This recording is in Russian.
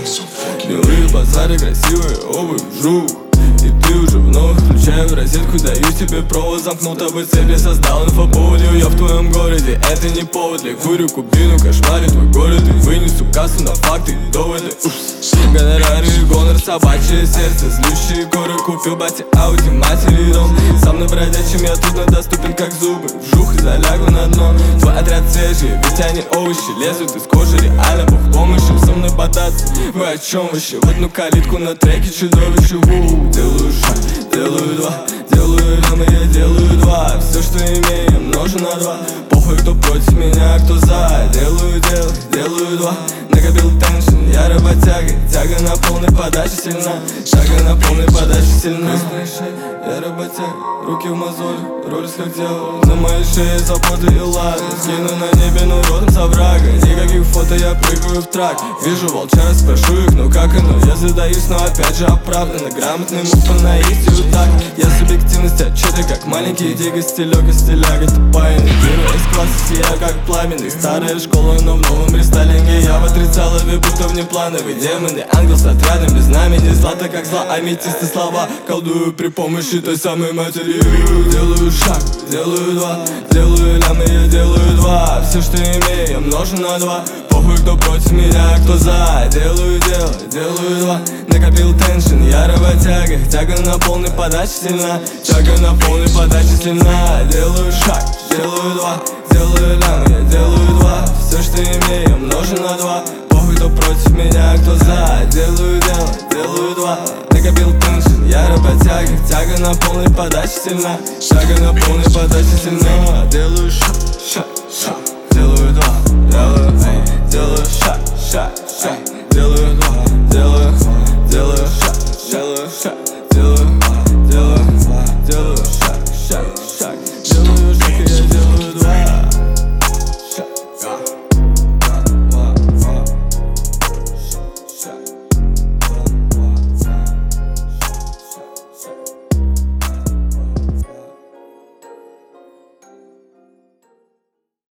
Белые базары, красивые обувь, жук. И ты уже вновь включаю розетку, даю тебе провод, замкнул тобой цепи, создал инфоповодью. Я в твоем городе, это не повод для курю кубину, кошмарю твой город и вынесу кассу на факты и доводы. Гонорары, гонор, собачье сердце, злющие горы. Купил бате ауди, матери дом. Сам на бродячем я трудно доступен, как зубы. Вжух и залягу на дно. Твой отряд свежий, ведь они овощи лезут из кожи, реально Бог помощи. Со мной бодаться, вы о чем вообще? В одну калитку на треке чудовище. Делаю шаг, делаю два, делаю лямы, я делаю два. Все, что имею, множу на два. Похуй, кто против меня, кто за. Делаю дело, делаю два. Накопил теншн, я работяга. Тяга на полной подаче сильна. Шага на полной подаче сильна. Я работяга, руки в мозоль, роль как дьявол. На моей шее заботы и лады. Скину на небе, но родом с оврага. Никаких фото, я прыгаю в трак. Вижу волчара, спрошу их, ну как оно? Я задаюсь, но опять же оправданно. Грамотный мув по наитию так. Я субъективность отчета, как маленький дига, стилёга, стиляга тупая. Первый из класса сия, как пламенный. Старая школа, но в новом рестайлинге. Я в отрицалове, будто внеплановый. Демоны, ангел с отрядом без знамени. Злато как зла, аметисты слова. Колдую при помощи той самой матери. Делаю шаг, делаю два, делаю лямы, я делаю два. Все, что имею, я множу на два. Похуй, кто против меня, кто за. Делаю дело, делаю два. Накопил теншн, я работяга. Тяга на полной подаче сильна. Тяга на полной подаче сильна. Делаю шаг, делаю два, делаю лямы, я делаю два. Все, что имею, я множу на два. Похуй, кто против меня, кто за. Делаю дело, делаю два. Накопил теншн, я работяга. Тяга на полной подаче сильна. Шага на полной подаче сильна. Делаю шаг, шаг, шаг.